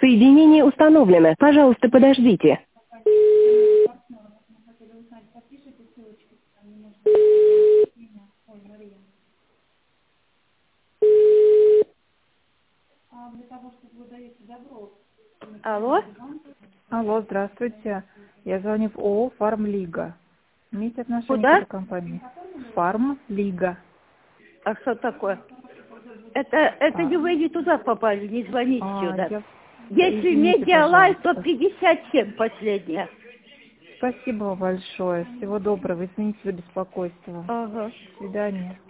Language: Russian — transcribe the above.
Соединение установлено. Пожалуйста, подождите. Алло? Алло, здравствуйте. Я звоню в ООО «Фармлига». Имеете отношение к Куда? этой компании? «Фармлига». А что такое? Это А, не вы не туда попали, не звоните сюда. я... Если Извините, Медиалайф, то пожалуйста. 57 последняя. Спасибо вам большое. Всего доброго. Извините за беспокойство. Ага. До свидания.